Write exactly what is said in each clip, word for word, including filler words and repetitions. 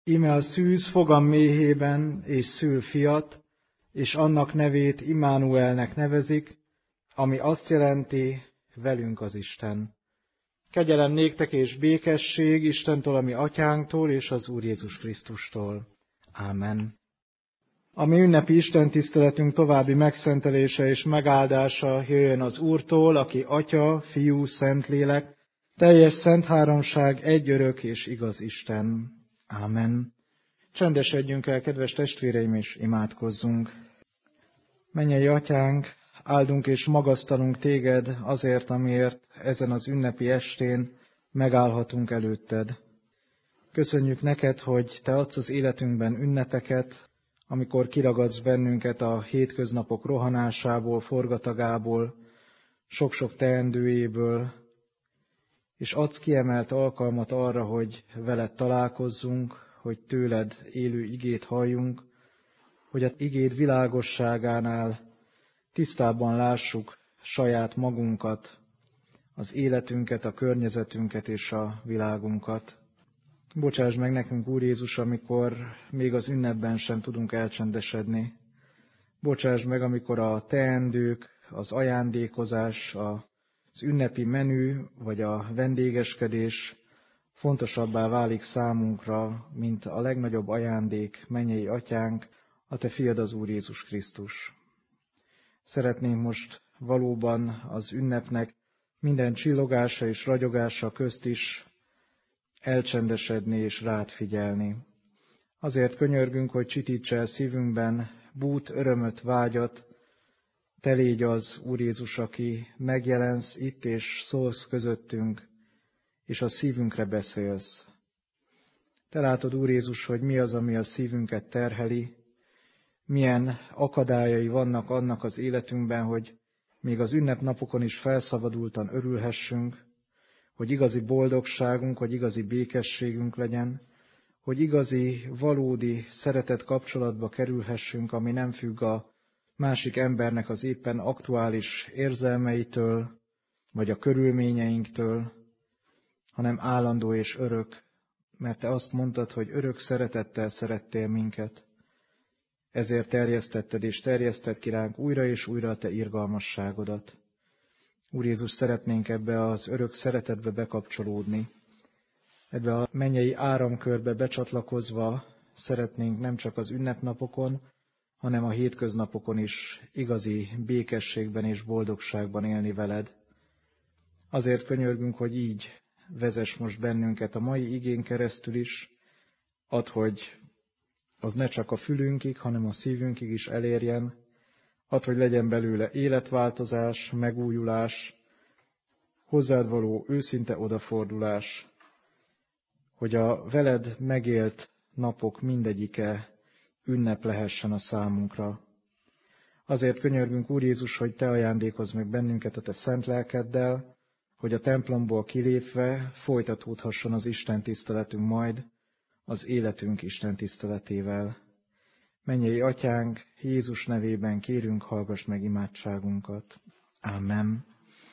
Íme a szűz fogam méhében és szül fiat, és annak nevét Immanuelnek nevezik, ami azt jelenti, velünk az Isten. Kegyelem néktek és békesség Istentől, a mi atyánktól és az Úr Jézus Krisztustól. Ámen. A mi ünnepi istentiszteletünk további megszentelése és megáldása jöjjön az Úrtól, aki Atya, Fiú, Szentlélek, teljes szent háromság, egy örök és igaz Isten. Ámen. Csendesedjünk el, kedves testvéreim, és imádkozzunk. Mennyei Atyánk, áldunk és magasztalunk Téged azért, amiért ezen az ünnepi estén megállhatunk előtted. Köszönjük neked, hogy Te adsz az életünkben ünnepeket, amikor kiragadsz bennünket a hétköznapok rohanásából, forgatagából, sok-sok teendőjéből, és adsz kiemelt alkalmat arra, hogy veled találkozzunk, hogy tőled élő igét halljunk, hogy az igéd világosságánál tisztábban lássuk saját magunkat, az életünket, a környezetünket és a világunkat. Bocsáss meg nekünk, Úr Jézus, amikor még az ünnepben sem tudunk elcsendesedni. Bocsáss meg, amikor a teendők, az ajándékozás, az ünnepi menü vagy a vendégeskedés fontosabbá válik számunkra, mint a legnagyobb ajándék, mennyei Atyánk, a Te fiad, az Úr Jézus Krisztus. Szeretném most valóban az ünnepnek minden csillogása és ragyogása közt is elcsendesedni és rád figyelni. Azért könyörgünk, hogy csitítse el szívünkben bút, örömöt, vágyat, Te légy az, Úr Jézus, aki megjelensz itt és szólsz közöttünk, és a szívünkre beszélsz. Te látod, Úr Jézus, hogy mi az, ami a szívünket terheli, milyen akadályai vannak annak az életünkben, hogy még az ünnepnapokon is felszabadultan örülhessünk, hogy igazi boldogságunk, hogy igazi békességünk legyen, hogy igazi, valódi szeretet kapcsolatba kerülhessünk, ami nem függ a másik embernek az éppen aktuális érzelmeitől, vagy a körülményeinktől, hanem állandó és örök, mert Te azt mondtad, hogy örök szeretettel szerettél minket. Ezért terjesztetted és terjeszted ki ránk újra és újra a Te irgalmasságodat. Úr Jézus, szeretnénk ebbe az örök szeretetbe bekapcsolódni. Ebbe a mennyei áramkörbe becsatlakozva szeretnénk nem csak az ünnepnapokon, hanem a hétköznapokon is igazi békességben és boldogságban élni veled. Azért könyörgünk, hogy így vezess most bennünket a mai igén keresztül is, add, hogy az ne csak a fülünkig, hanem a szívünkig is elérjen, add, hogy legyen belőle életváltozás, megújulás, hozzád való őszinte odafordulás, hogy a veled megélt napok mindegyike ünnep lehessen a számunkra. Azért könyörgünk, Úr Jézus, hogy Te ajándékozz meg bennünket a Te szent lelkeddel, hogy a templomból kilépve folytatódhasson az Isten tiszteletünk majd, az életünk Isten tiszteletével. Mennyei Atyánk, Jézus nevében kérünk, hallgass meg imádságunkat. Ámen.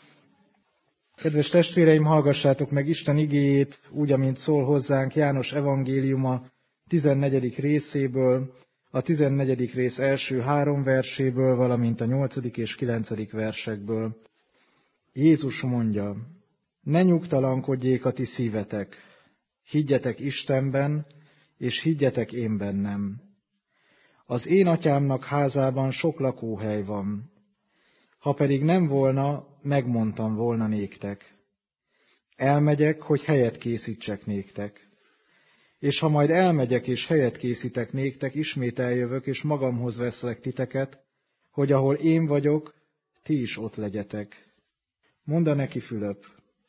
Kedves testvéreim, hallgassátok meg Isten igéjét, úgy, amint szól hozzánk János evangéliuma tizennegyedik részéből, a tizennegyedik rész első három verséből, valamint a nyolcadik és kilencedik versekből. Jézus mondja, ne nyugtalankodjék a ti szívetek, higgyetek Istenben, és higgyetek én bennem. Az én atyámnak házában sok lakóhely van. Ha pedig nem volna, megmondtam volna néktek. Elmegyek, hogy helyet készítsek néktek. És ha majd elmegyek és helyet készítek néktek, ismét eljövök, és magamhoz veszlek titeket, hogy ahol én vagyok, ti is ott legyetek. Mondta neki Fülöp,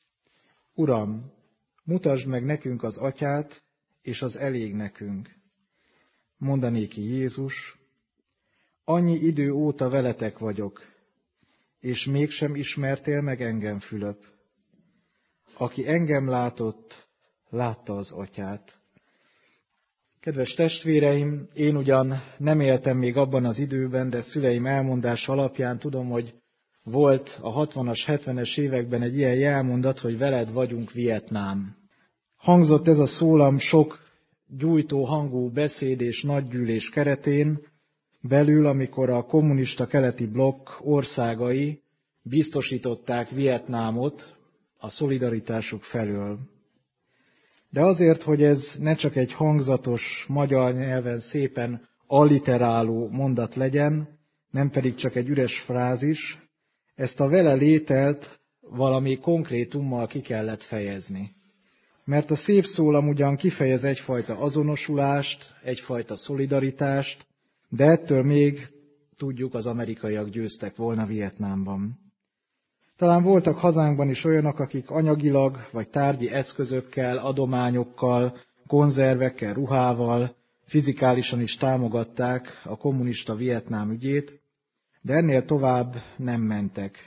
Uram, mutasd meg nekünk az atyát, és az elég nekünk. Mondta néki Jézus, annyi idő óta veletek vagyok, és mégsem ismertél meg engem, Fülöp. Aki engem látott, látta az atyát. Kedves testvéreim, én ugyan nem éltem még abban az időben, de szüleim elmondása alapján tudom, hogy volt a hatvanas, hetvenes években egy ilyen jelmondat, hogy veled vagyunk Vietnám. Hangzott ez a szólam sok gyújtó hangú beszéd és nagygyűlés keretén belül, amikor a kommunista keleti blokk országai biztosították Vietnámot a szolidaritásuk felől. De azért, hogy ez ne csak egy hangzatos, magyar nyelven szépen alliteráló mondat legyen, nem pedig csak egy üres frázis, ezt a vele lételt valami konkrétummal ki kellett fejezni. Mert a szép szólam ugyan kifejez egyfajta azonosulást, egyfajta szolidaritást, de ettől még tudjuk, az amerikaiak győztek volna Vietnámban. Talán voltak hazánkban is olyanok, akik anyagilag vagy tárgyi eszközökkel, adományokkal, konzervekkel, ruhával, fizikálisan is támogatták a kommunista Vietnám ügyét, de ennél tovább nem mentek.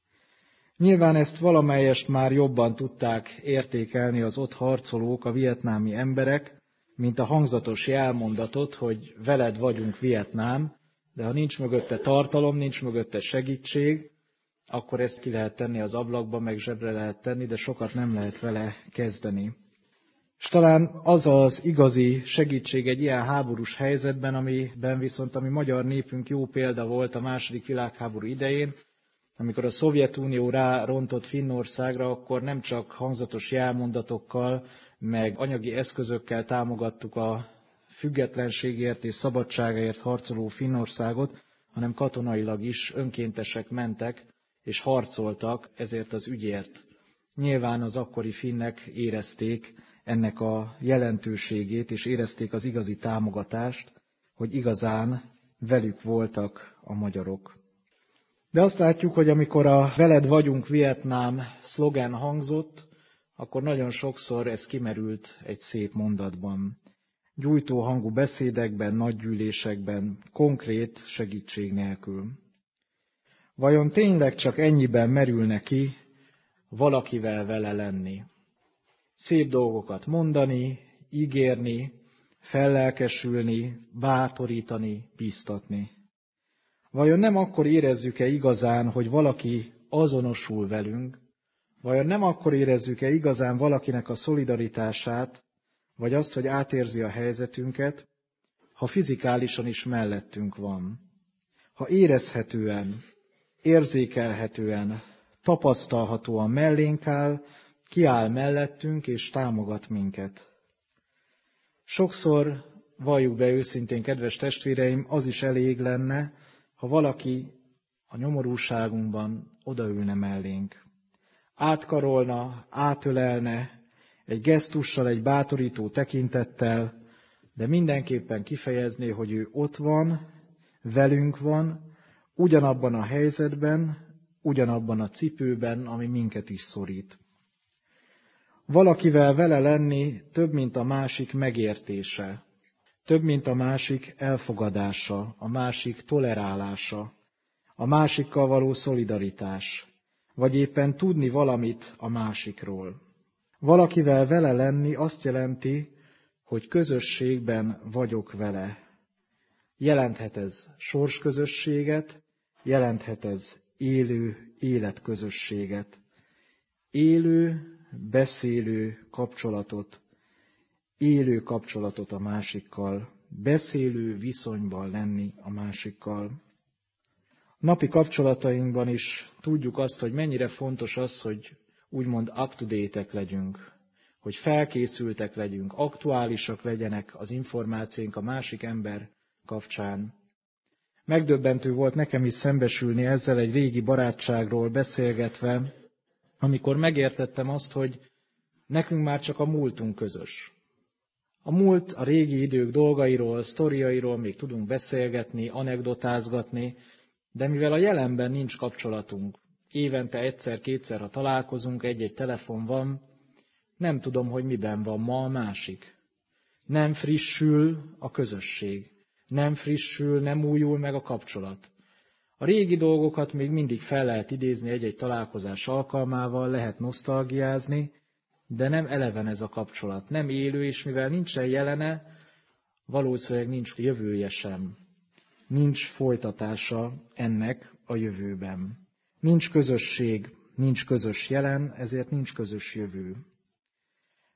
Nyilván ezt valamelyest már jobban tudták értékelni az ott harcolók, a vietnámi emberek, mint a hangzatos jelmondatot, hogy veled vagyunk Vietnám, de ha nincs mögötte tartalom, nincs mögötte segítség, akkor ezt ki lehet tenni az ablakba, meg zsebre lehet tenni, de sokat nem lehet vele kezdeni. És talán az az igazi segítség egy ilyen háborús helyzetben, amiben viszont a mi magyar népünk jó példa volt a második világháború idején, amikor a Szovjetunió rárontott Finnországra, akkor nem csak hangzatos jelmondatokkal, meg anyagi eszközökkel támogattuk a függetlenségért és szabadságért harcoló Finnországot, hanem katonailag is önkéntesek mentek és harcoltak ezért az ügyért. Nyilván az akkori finnek érezték ennek a jelentőségét, és érezték az igazi támogatást, hogy igazán velük voltak a magyarok. De azt látjuk, hogy amikor a veled vagyunk Vietnám szlogen hangzott, akkor nagyon sokszor ez kimerült egy szép mondatban. Gyújtó hangú beszédekben, nagygyűlésekben, konkrét segítség nélkül. Vajon tényleg csak ennyiben merülne ki valakivel vele lenni? Szép dolgokat mondani, ígérni, fellelkesülni, bátorítani, bíztatni. Vajon nem akkor érezzük-e igazán, hogy valaki azonosul velünk? Vajon nem akkor érezzük-e igazán valakinek a szolidaritását, vagy azt, hogy átérzi a helyzetünket, ha fizikálisan is mellettünk van? Ha érezhetően, érzékelhetően, tapasztalhatóan mellénk áll, kiáll mellettünk és támogat minket. Sokszor, valljuk be őszintén, kedves testvéreim, az is elég lenne, ha valaki a nyomorúságunkban odaülne mellénk. Átkarolna, átölelne, egy gesztussal, egy bátorító tekintettel, de mindenképpen kifejezné, hogy ő ott van, velünk van, ugyanabban a helyzetben, ugyanabban a cipőben, ami minket is szorít. Valakivel vele lenni több, mint a másik megértése, több, mint a másik elfogadása, a másik tolerálása, a másikkal való szolidaritás, vagy éppen tudni valamit a másikról. Valakivel vele lenni azt jelenti, hogy közösségben vagyok vele. Jelenthet ez sorsközösséget, jelenthet ez élő életközösséget. Élő, beszélő kapcsolatot, élő kapcsolatot a másikkal, beszélő viszonyban lenni a másikkal. Napi kapcsolatainkban is tudjuk azt, hogy mennyire fontos az, hogy úgymond up-to-date-ek legyünk, hogy felkészültek legyünk, aktuálisak legyenek az információink a másik ember kapcsán. Megdöbbentő volt nekem is szembesülni ezzel egy régi barátságról beszélgetve, amikor megértettem azt, hogy nekünk már csak a múltunk közös. A múlt, a régi idők dolgairól, sztoriairól még tudunk beszélgetni, anekdotázgatni, de mivel a jelenben nincs kapcsolatunk, évente egyszer-kétszer, ha találkozunk, egy-egy telefon van, nem tudom, hogy miben van ma a másik. Nem frissül a közösség, nem frissül, nem újul meg a kapcsolat. A régi dolgokat még mindig fel lehet idézni egy-egy találkozás alkalmával, lehet nosztalgiázni, de nem eleven ez a kapcsolat, nem élő, és mivel nincsen jelene, valószínűleg nincs jövője sem. Nincs folytatása ennek a jövőben. Nincs közösség, nincs közös jelen, ezért nincs közös jövő.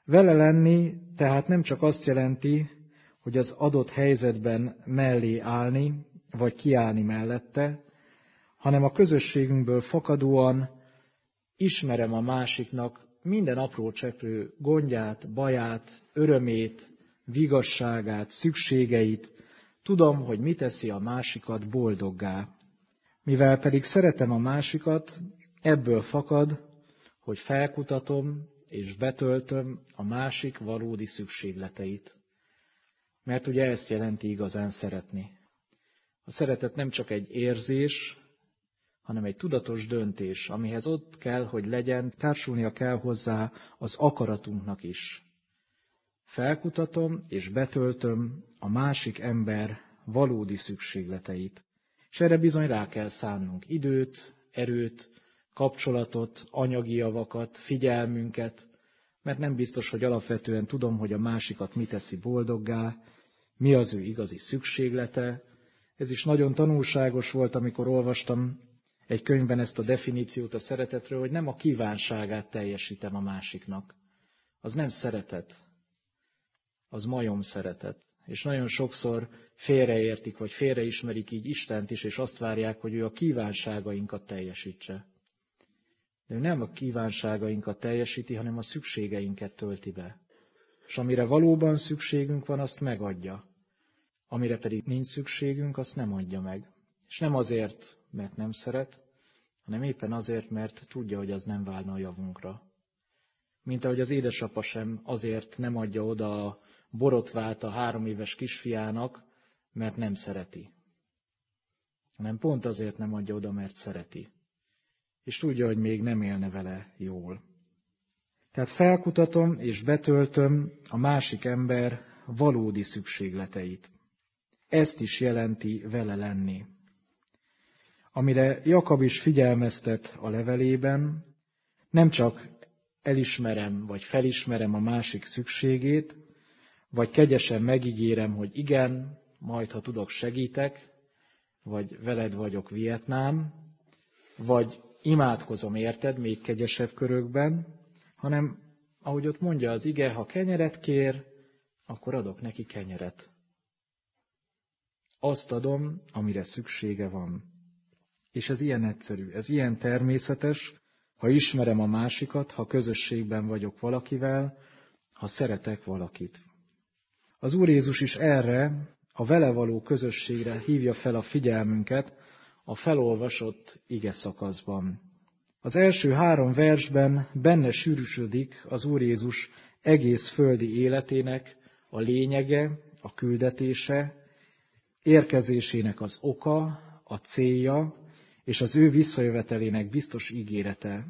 Vele lenni tehát nem csak azt jelenti, hogy az adott helyzetben mellé állni, vagy kiállni mellette, hanem a közösségünkből fakadóan ismerem a másiknak minden apró cseprő gondját, baját, örömét, vigasságát, szükségeit, tudom, hogy mi teszi a másikat boldoggá. Mivel pedig szeretem a másikat, ebből fakad, hogy felkutatom és betöltöm a másik valódi szükségleteit. Mert ugye ezt jelenti igazán szeretni. A szeretet nem csak egy érzés, hanem egy tudatos döntés, amihez ott kell, hogy legyen, társulnia kell hozzá az akaratunknak is. Felkutatom és betöltöm a másik ember valódi szükségleteit. És erre bizony rá kell szánnunk időt, erőt, kapcsolatot, anyagi javakat, figyelmünket, mert nem biztos, hogy alapvetően tudom, hogy a másikat mi teszi boldoggá, mi az ő igazi szükséglete. Ez is nagyon tanulságos volt, amikor olvastam egy könyvben ezt a definíciót a szeretetről, hogy nem a kívánságát teljesítem a másiknak. Az nem szeretet, az majom szeretet. És nagyon sokszor félreértik, vagy félreismerik így Istent is, és azt várják, hogy ő a kívánságainkat teljesítse. De ő nem a kívánságainkat teljesíti, hanem a szükségeinket tölti be. És amire valóban szükségünk van, azt megadja. Amire pedig nincs szükségünk, azt nem adja meg. És nem azért, mert nem szeret, hanem éppen azért, mert tudja, hogy az nem válna a javunkra. Mint ahogy az édesapa sem azért nem adja oda a borotvát a három éves kisfiának, mert nem szereti. Hanem pont azért nem adja oda, mert szereti. És tudja, hogy még nem élne vele jól. Tehát felkutatom és betöltöm a másik ember valódi szükségleteit. Ezt is jelenti vele lenni. Amire Jakab is figyelmeztet a levelében, nem csak elismerem vagy felismerem a másik szükségét, vagy kegyesen megígérem, hogy igen, majd ha tudok segítek, vagy veled vagyok Vietnám, vagy imádkozom érted még kegyesebb körökben, hanem ahogy ott mondja az ige, ha kenyeret kér, akkor adok neki kenyeret. Azt adom, amire szüksége van. És ez ilyen egyszerű, ez ilyen természetes, ha ismerem a másikat, ha közösségben vagyok valakivel, ha szeretek valakit. Az Úr Jézus is erre, a vele való közösségre hívja fel a figyelmünket a felolvasott ige szakaszban. Az első három versben benne sűrűsödik az Úr Jézus egész földi életének a lényege, a küldetése, érkezésének az oka, a célja, és az ő visszajövetelének biztos ígérete.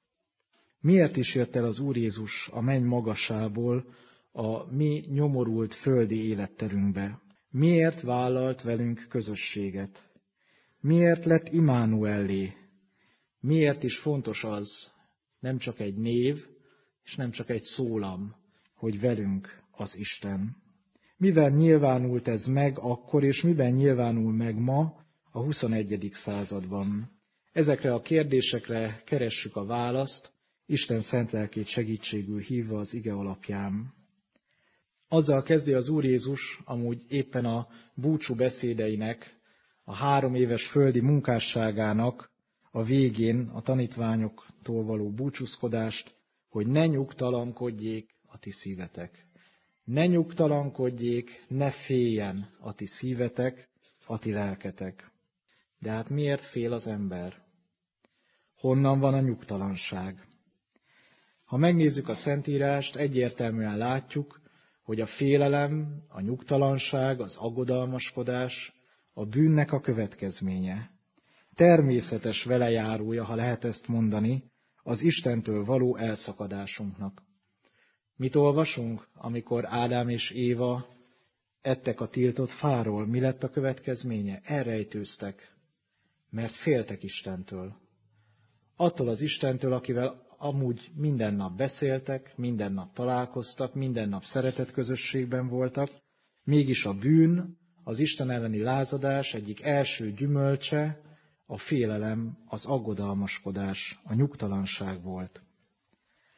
Miért is jött el az Úr Jézus a menny magasából a mi nyomorult földi életterünkbe? Miért vállalt velünk közösséget? Miért lett Immanuellé? Miért is fontos az, nem csak egy név, és nem csak egy szólam, hogy velünk az Isten? Mivel nyilvánult ez meg akkor, és miben nyilvánul meg ma, a huszonegyedik században? Ezekre a kérdésekre keressük a választ, Isten szent lelkét segítségül hívva az ige alapján. Azzal kezdi az Úr Jézus amúgy éppen a búcsú beszédeinek, a három éves földi munkásságának a végén a tanítványoktól való búcsúzkodást, hogy ne nyugtalankodjék a ti szívetek. Ne nyugtalankodjék, ne féljen a ti szívetek, a ti lelketek. De hát miért fél az ember? Honnan van a nyugtalanság? Ha megnézzük a Szentírást, egyértelműen látjuk, hogy a félelem, a nyugtalanság, az aggodalmaskodás a bűnnek a következménye. Természetes velejárója, ha lehet ezt mondani, az Istentől való elszakadásunknak. Mit olvasunk, amikor Ádám és Éva ettek a tiltott fáról? Mi lett a következménye? Elrejtőztek, mert féltek Istentől. Attól az Istentől, akivel amúgy minden nap beszéltek, minden nap találkoztak, minden nap szeretetközösségben voltak, mégis a bűn, az Isten elleni lázadás egyik első gyümölcse, a félelem, az aggodalmaskodás, a nyugtalanság volt.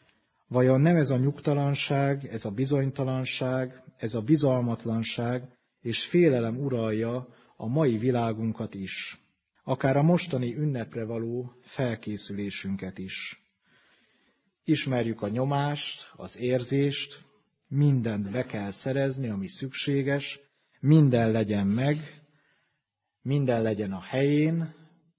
Vajon nem ez a nyugtalanság, ez a bizonytalanság, ez a bizalmatlanság és félelem uralja a mai világunkat is, akár a mostani ünnepre való felkészülésünket is. Ismerjük a nyomást, az érzést, mindent be kell szerezni, ami szükséges, minden legyen meg, minden legyen a helyén,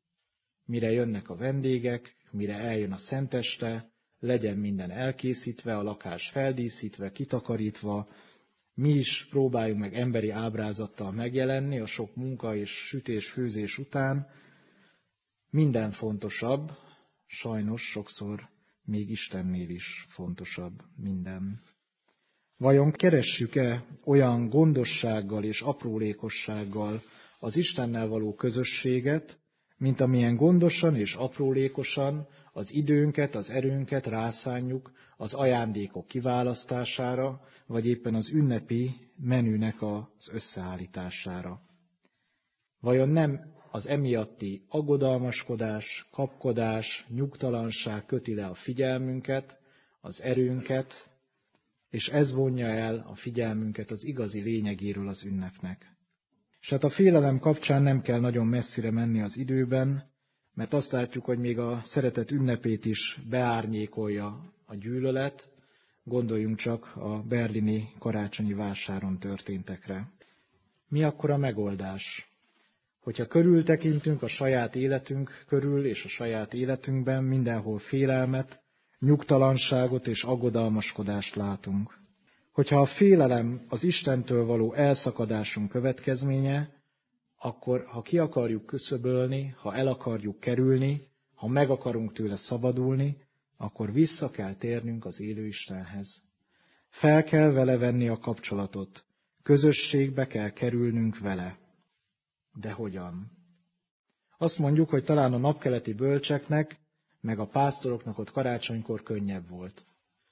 mire jönnek a vendégek, mire eljön a szenteste, legyen minden elkészítve, a lakás feldíszítve, kitakarítva, mi is próbáljunk meg emberi ábrázattal megjelenni a sok munka és sütés-főzés után. Minden fontosabb, sajnos sokszor még Istennél is fontosabb minden. Vajon keressük-e olyan gondossággal és aprólékossággal az Istennel való közösséget, mint amilyen gondosan és aprólékosan az időnket, az erőnket rászánjuk az ajándékok kiválasztására, vagy éppen az ünnepi menünek az összeállítására. Vajon nem az emiatti aggodalmaskodás, kapkodás, nyugtalanság köti le a figyelmünket, az erőnket, és ez vonja el a figyelmünket az igazi lényegéről az ünnepnek. És hát a félelem kapcsán nem kell nagyon messzire menni az időben, mert azt látjuk, hogy még a szeretet ünnepét is beárnyékolja a gyűlölet, gondoljunk csak a berlini karácsonyi vásáron történtekre. Mi akkor a megoldás? Hogyha körültekintünk a saját életünk körül és a saját életünkben, mindenhol félelmet, nyugtalanságot és aggodalmaskodást látunk. Hogyha a félelem az Istentől való elszakadásunk következménye, akkor ha ki akarjuk küszöbölni, ha el akarjuk kerülni, ha meg akarunk tőle szabadulni, akkor vissza kell térnünk az élő Istenhez. Fel kell vele venni a kapcsolatot, közösségbe kell kerülnünk vele. De hogyan? Azt mondjuk, hogy talán a napkeleti bölcseknek, meg a pásztoroknak ott karácsonykor könnyebb volt.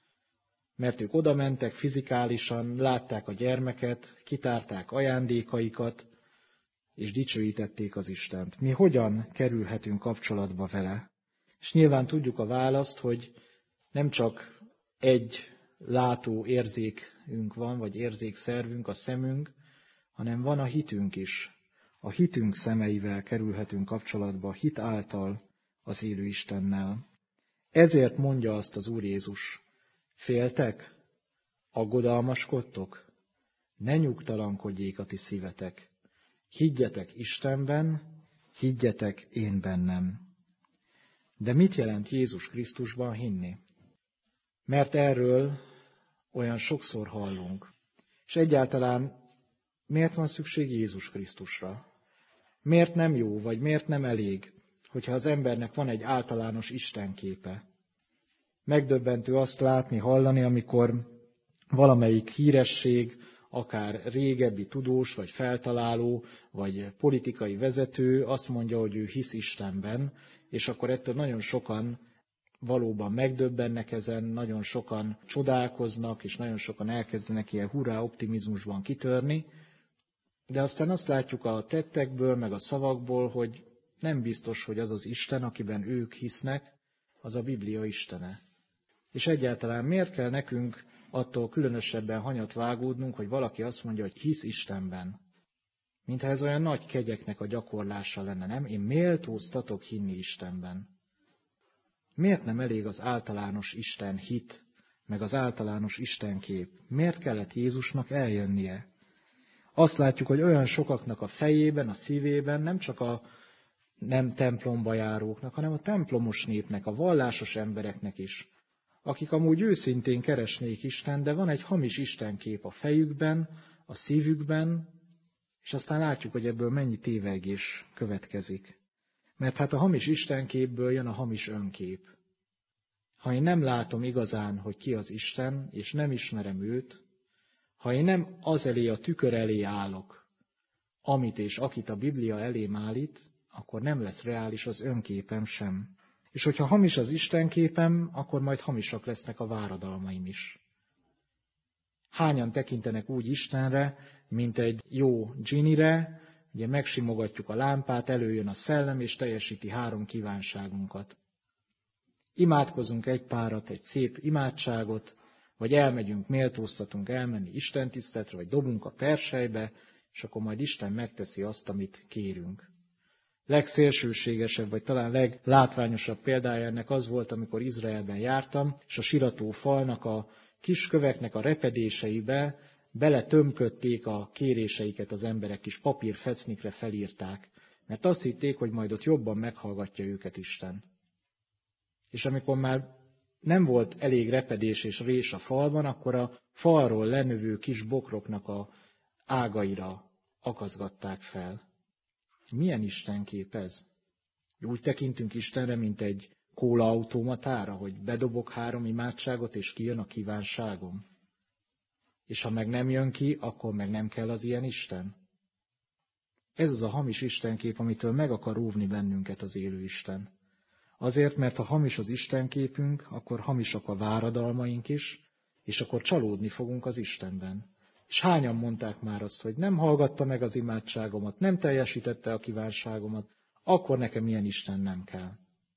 Mert ők oda mentek fizikálisan, látták a gyermeket, kitárták ajándékaikat, és dicsőítették az Istent. Mi hogyan kerülhetünk kapcsolatba vele? És nyilván tudjuk a választ, hogy nem csak egy látó érzékünk van, vagy érzékszervünk, a szemünk, hanem van a hitünk is. A hitünk szemeivel kerülhetünk kapcsolatba, hit által az élő Istennel. Ezért mondja azt az Úr Jézus: féltek? Aggodalmaskodtok? Ne nyugtalankodjék a ti szívetek. Higgyetek Istenben, higgyetek én bennem. De mit jelent Jézus Krisztusban hinni? Mert erről olyan sokszor hallunk. És egyáltalán miért van szükség Jézus Krisztusra? Miért nem jó, vagy miért nem elég, hogyha az embernek van egy általános istenképe? Megdöbbentő azt látni, hallani, amikor valamelyik híresség, akár régebbi tudós, vagy feltaláló, vagy politikai vezető azt mondja, hogy ő hisz Istenben, és akkor ettől nagyon sokan valóban megdöbbennek ezen, nagyon sokan csodálkoznak, és nagyon sokan elkezdenek ilyen hurrá optimizmusban kitörni, de aztán azt látjuk a tettekből, meg a szavakból, hogy nem biztos, hogy az az Isten, akiben ők hisznek, az a Biblia Istene. És egyáltalán miért kell nekünk attól különösebben hanyat vágódnunk, hogy valaki azt mondja, hogy hisz Istenben? Mintha ez olyan nagy kegyeknek a gyakorlása lenne, nem? Én méltóztatok hinni Istenben. Miért nem elég az általános Isten hit, meg az általános Istenkép? Miért kellett Jézusnak eljönnie? Azt látjuk, hogy olyan sokaknak a fejében, a szívében, nem csak a nem templomba járóknak, hanem a templomos népnek, a vallásos embereknek is, akik amúgy őszintén keresnék Isten, de van egy hamis istenkép a fejükben, a szívükben, és aztán látjuk, hogy ebből mennyi tévegés következik. Mert hát a hamis istenképből jön a hamis önkép. Ha én nem látom igazán, hogy ki az Isten, és nem ismerem őt, ha én nem az elé a tükör elé állok, amit és akit a Biblia elém állít, akkor nem lesz reális az önképem sem. És hogyha hamis az istenképem, akkor majd hamisak lesznek a váradalmaim is. Hányan tekintenek úgy Istenre, mint egy jó dzsinire, ugye megsimogatjuk a lámpát, előjön a szellem, és teljesíti három kívánságunkat. Imádkozunk egy párat, egy szép imádságot, vagy elmegyünk, méltóztatunk elmenni istentiszteletre, vagy dobunk a perselybe, és akkor majd Isten megteszi azt, amit kérünk. Legszélsőségesebb, vagy talán leglátványosabb példája ennek az volt, amikor Izraelben jártam, és a sirató falnak a kis köveknek a repedéseibe beletömködték a kéréseiket az emberek, kis papírfecnikre felírták, mert azt hitték, hogy majd ott jobban meghallgatja őket Isten. És amikor már nem volt elég repedés és rés a falban, akkor a falról lenövő kis bokroknak a ágaira akaszgatták fel. Milyen istenkép ez? Úgy tekintünk Istenre, mint egy kólaautomatára, hogy bedobok három imádságot, és kijön a kívánságom. És ha meg nem jön ki, akkor meg nem kell az ilyen Isten. Ez az a hamis istenkép, amitől meg akar óvni bennünket az élő Isten. Azért, mert ha hamis az istenképünk, akkor hamisak a váradalmaink is, és akkor csalódni fogunk az Istenben. És hányan mondták már azt, hogy nem hallgatta meg az imádságomat, nem teljesítette a kívánságomat, akkor nekem ilyen Isten nem kell.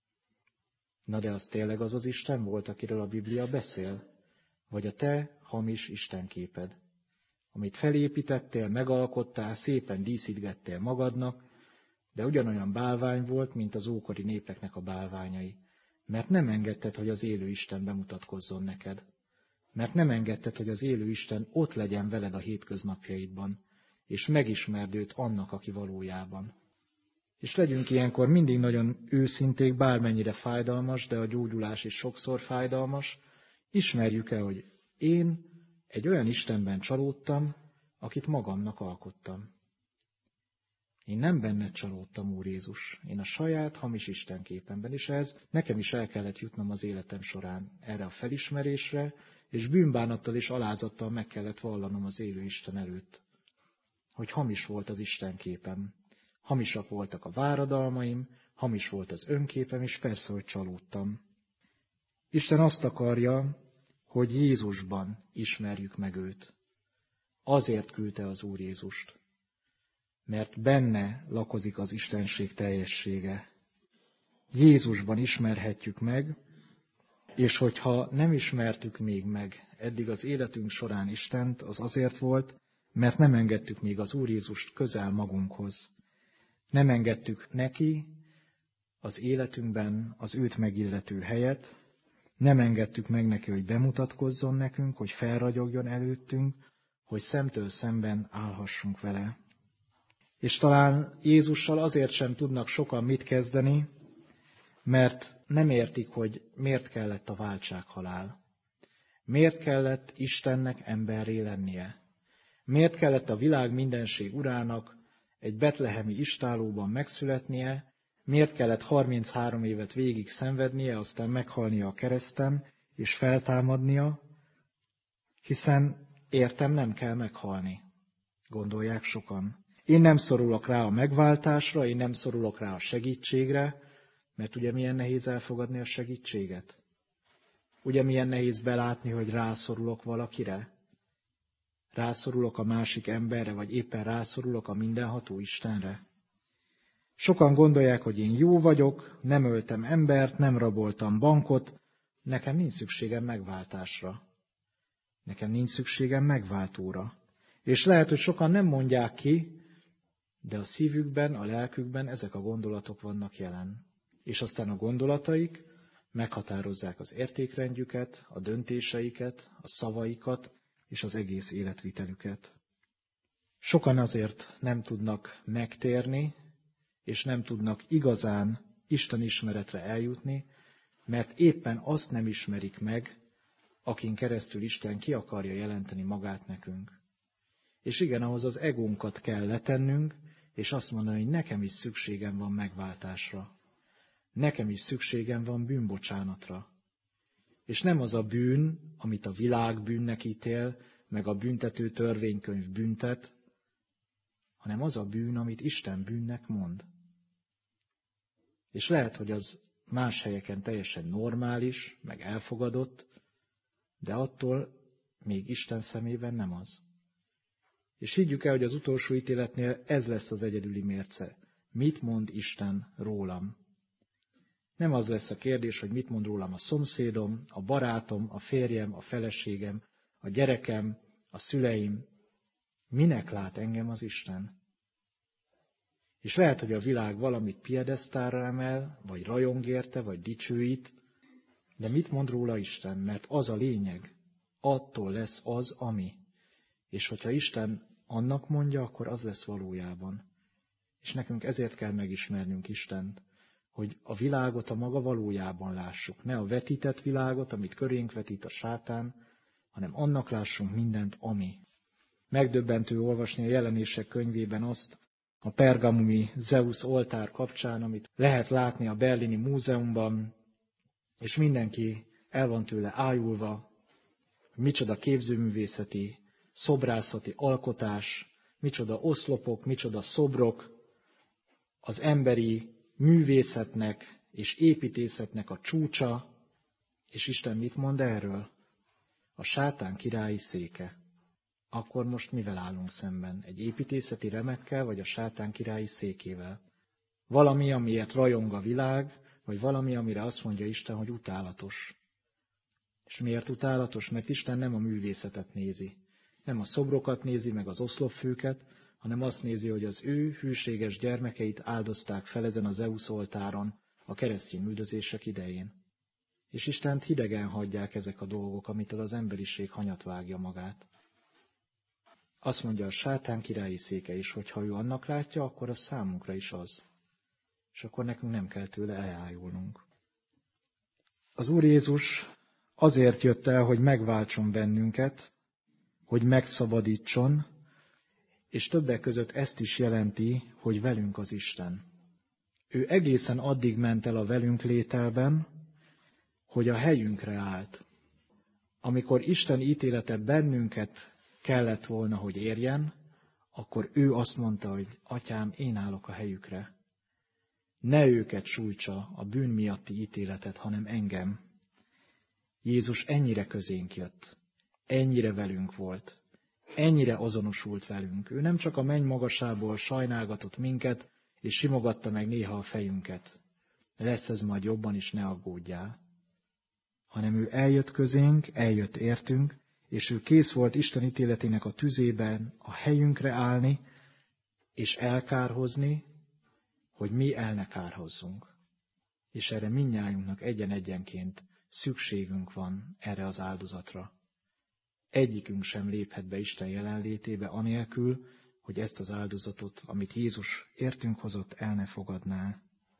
Na de az tényleg az az Isten volt, akiről a Biblia beszél? Vagy a te hamis istenképed, amit felépítettél, megalkottál, szépen díszítgettél magadnak, de ugyanolyan bálvány volt, mint az ókori népeknek a bálványai, mert nem engedted, hogy az élő Isten bemutatkozzon neked. Mert nem engedted, hogy az élő Isten ott legyen veled a hétköznapjaidban, és megismerd őt annak, aki valójában. És legyünk ilyenkor mindig nagyon őszinték, bármennyire fájdalmas, de a gyógyulás is sokszor fájdalmas. Ismerjük el, hogy én egy olyan Istenben csalódtam, akit magamnak alkottam. Én nem benned csalódtam, Úr Jézus, én a saját hamis istenképemben, és ez nekem is el kellett jutnom az életem során erre a felismerésre, és bűnbánattal és alázattal meg kellett vallanom az élő Isten előtt, hogy hamis volt az istenképem, hamisak voltak a váradalmaim, hamis volt az önképem, és persze, hogy csalódtam. Isten azt akarja, hogy Jézusban ismerjük meg őt. Azért küldte az Úr Jézust, mert benne lakozik az istenség teljessége. Jézusban ismerhetjük meg, és hogyha nem ismertük még meg eddig az életünk során Istent, az azért volt, mert nem engedtük még az Úr Jézust közel magunkhoz. Nem engedtük neki az életünkben az őt megillető helyet, nem engedtük meg neki, hogy bemutatkozzon nekünk, hogy felragyogjon előttünk, hogy szemtől szemben állhassunk vele. És talán Jézussal azért sem tudnak sokan mit kezdeni, mert nem értik, hogy miért kellett a váltsághalál. Miért kellett Istennek emberré lennie? Miért kellett a világ mindenség urának egy betlehemi istállóban megszületnie? Miért kellett harminchárom évet végig szenvednie, aztán meghalnia a kereszten és feltámadnia? Hiszen értem, nem kell meghalni, gondolják sokan. Én nem szorulok rá a megváltásra, én nem szorulok rá a segítségre, mert ugye milyen nehéz elfogadni a segítséget? Ugye milyen nehéz belátni, hogy rászorulok valakire? Rászorulok a másik emberre, vagy éppen rászorulok a mindenható Istenre? Sokan gondolják, hogy én jó vagyok, nem öltem embert, nem raboltam bankot, nekem nincs szükségem megváltásra. Nekem nincs szükségem megváltóra. És lehet, hogy sokan nem mondják ki, de a szívükben, a lelkükben ezek a gondolatok vannak jelen. És aztán a gondolataik meghatározzák az értékrendjüket, a döntéseiket, a szavaikat és az egész életvitelüket. Sokan azért nem tudnak megtérni, és nem tudnak igazán Isten ismeretre eljutni, mert éppen azt nem ismerik meg, akin keresztül Isten ki akarja jelenteni magát nekünk. És igen, ahhoz az egónkat kell letennünk, és azt mondani, hogy nekem is szükségem van megváltásra. Nekem is szükségem van bűnbocsánatra. És nem az a bűn, amit a világ bűnnek ítél, meg a büntető törvénykönyv büntet, hanem az a bűn, amit Isten bűnnek mond. És lehet, hogy az más helyeken teljesen normális, meg elfogadott, de attól még Isten szemében nem az. És higgyük el, hogy az utolsó ítéletnél ez lesz az egyedüli mérce. Mit mond Isten rólam? Nem az lesz a kérdés, hogy mit mond rólam a szomszédom, a barátom, a férjem, a feleségem, a gyerekem, a szüleim. Minek lát engem az Isten? És lehet, hogy a világ valamit piedesztálra emel, vagy rajong érte, vagy dicsőít, de mit mond róla Isten? Mert az a lényeg. Attól lesz az, ami. És hogyha Isten annak mondja, akkor az lesz valójában. És nekünk ezért kell megismernünk Istent, hogy a világot a maga valójában lássuk. Ne a vetített világot, amit körénk vetít a sátán, hanem annak lássunk mindent, ami. Megdöbbentő olvasni a Jelenések könyvében azt, a pergamumi Zeusz oltár kapcsán, amit lehet látni a berlini múzeumban, és mindenki el van tőle ájulva, hogy micsoda képzőművészeti, szobrászati alkotás, micsoda oszlopok, micsoda szobrok, az emberi művészetnek és építészetnek a csúcsa, és Isten mit mond erről? A sátán királyi széke. Akkor most mivel állunk szemben? Egy építészeti remekkel, vagy a sátán királyi székével? Valami, amiért rajong a világ, vagy valami, amire azt mondja Isten, hogy utálatos. És miért utálatos? Mert Isten nem a művészetet nézi. Nem a szobrokat nézi, meg az oszlopfőket, hanem azt nézi, hogy az ő hűséges gyermekeit áldozták fel ezen az Zeusz oltáron a keresztény üldözések idején. És Istent hidegen hagyják ezek a dolgok, amitől az emberiség hanyat vágja magát. Azt mondja a sátán királyi széke is, hogy ha ő annak látja, akkor a számunkra is az. És akkor nekünk nem kell tőle elájulnunk. Az Úr Jézus azért jött el, hogy megváltson bennünket, hogy megszabadítson, és többek között ezt is jelenti, hogy velünk az Isten. Ő egészen addig ment el a velünk lételben, hogy a helyünkre állt. Amikor Isten ítélete bennünket kellett volna, hogy érjen, akkor ő azt mondta, hogy Atyám, én állok a helyükre. Ne őket sújtsa a bűn miatti ítéletet, hanem engem. Jézus ennyire közénk jött, ennyire velünk volt, ennyire azonosult velünk. Ő nem csak a menny magasából sajnálgatott minket, és simogatta meg néha a fejünket. Lesz ez majd jobban is, ne aggódjál. Hanem ő eljött közénk, eljött értünk, és ő kész volt Isten ítéletének a tüzében a helyünkre állni, és elkárhozni, hogy mi el ne kárhozzunk. És erre mindnyájunknak egyen-egyenként szükségünk van erre az áldozatra. Egyikünk sem léphet be Isten jelenlétébe anélkül, hogy ezt az áldozatot, amit Jézus értünk hozott, el ne fogadná.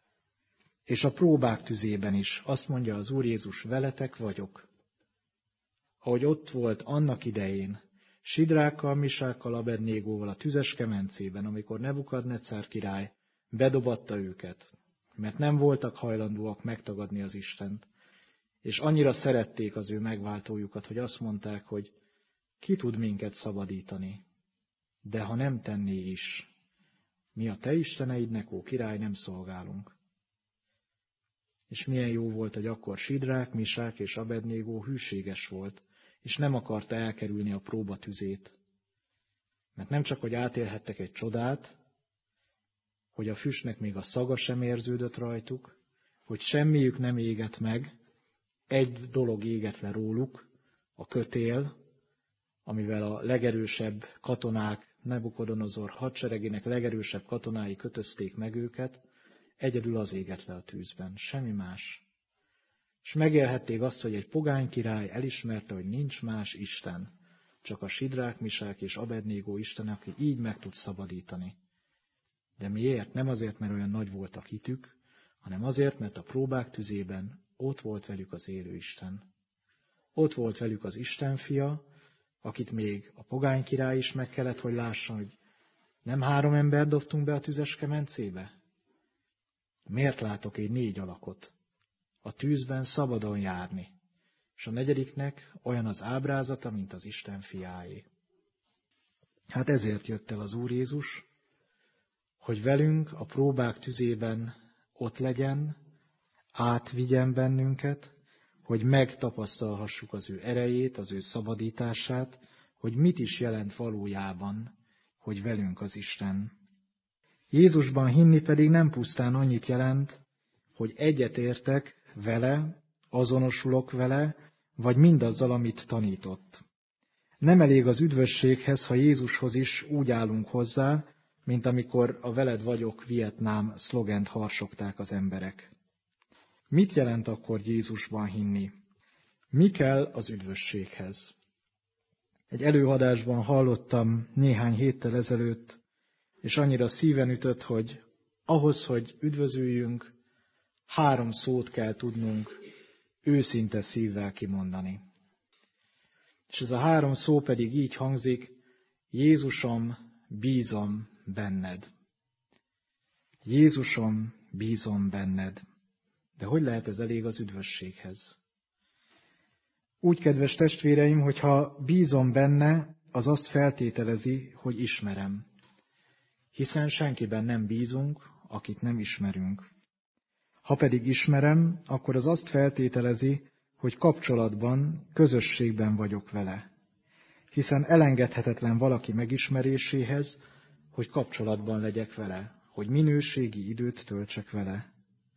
És a próbák tüzében is azt mondja az Úr Jézus, veletek vagyok. Ahogy ott volt annak idején, Sidrákkal, Misákkal, Abednégóval a tüzes kemencében, amikor Nebukadnecár király bedobatta őket, mert nem voltak hajlandóak megtagadni az Istent, és annyira szerették az ő megváltójukat, hogy azt mondták, hogy ki tud minket szabadítani, de ha nem tenné is, mi a te isteneidnek, ó király, nem szolgálunk. És milyen jó volt, hogy akkor Sidrák, Misák és Abednégó hűséges volt, és nem akarta elkerülni a próba tüzét. Mert nem csak, hogy átélhettek egy csodát, hogy a füstnek még a szaga sem érződött rajtuk, hogy semmiük nem égett meg, egy dolog égett le róluk, a kötél, amivel a legerősebb katonák, Nebukodonozor hadseregének legerősebb katonái kötözték meg őket, egyedül az égett le a tűzben, semmi más. És megélhették azt, hogy egy pogány király elismerte, hogy nincs más Isten, csak a Sidrák, Misák és Abednégó Isten, aki így meg tud szabadítani. De miért? Nem azért, mert olyan nagy volt a hitük, hanem azért, mert a próbák tüzében ott volt velük az élő Isten. Ott volt velük az Isten fia, akit még a pogány király is meg kellett, hogy lásson, hogy nem három embert dobtunk be a tüzes kemencébe? Miért látok én négy alakot? A tűzben szabadon járni, és a negyediknek olyan az ábrázata, mint az Isten fiáé. Hát ezért jött el az Úr Jézus, hogy velünk a próbák tüzében ott legyen, átvigyen bennünket, hogy megtapasztalhassuk az ő erejét, az ő szabadítását, hogy mit is jelent valójában, hogy velünk az Isten. Jézusban hinni pedig nem pusztán annyit jelent, hogy egyetértek vele, azonosulok vele, vagy mindazzal, amit tanított. Nem elég az üdvösséghez, ha Jézushoz is úgy állunk hozzá, mint amikor a veled vagyok Vietnám szlogent harsogták az emberek. Mit jelent akkor Jézusban hinni? Mi kell az üdvösséghez? Egy előadásban hallottam néhány héttel ezelőtt, és annyira szíven ütött, hogy ahhoz, hogy üdvözüljünk, három szót kell tudnunk őszinte szívvel kimondani. És ez a három szó pedig így hangzik: Jézusom, bízom benned. Jézusom, bízom benned. De hogy lehet ez elég az üdvösséghez? Úgy, kedves testvéreim, hogyha bízom benne, az azt feltételezi, hogy ismerem. Hiszen senkiben nem bízunk, akit nem ismerünk. Ha pedig ismerem, akkor az azt feltételezi, hogy kapcsolatban, közösségben vagyok vele. Hiszen elengedhetetlen valaki megismeréséhez, hogy kapcsolatban legyek vele, hogy minőségi időt töltsek vele.